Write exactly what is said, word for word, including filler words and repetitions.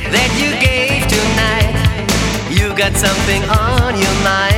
that you gave tonight. You got something on your mind.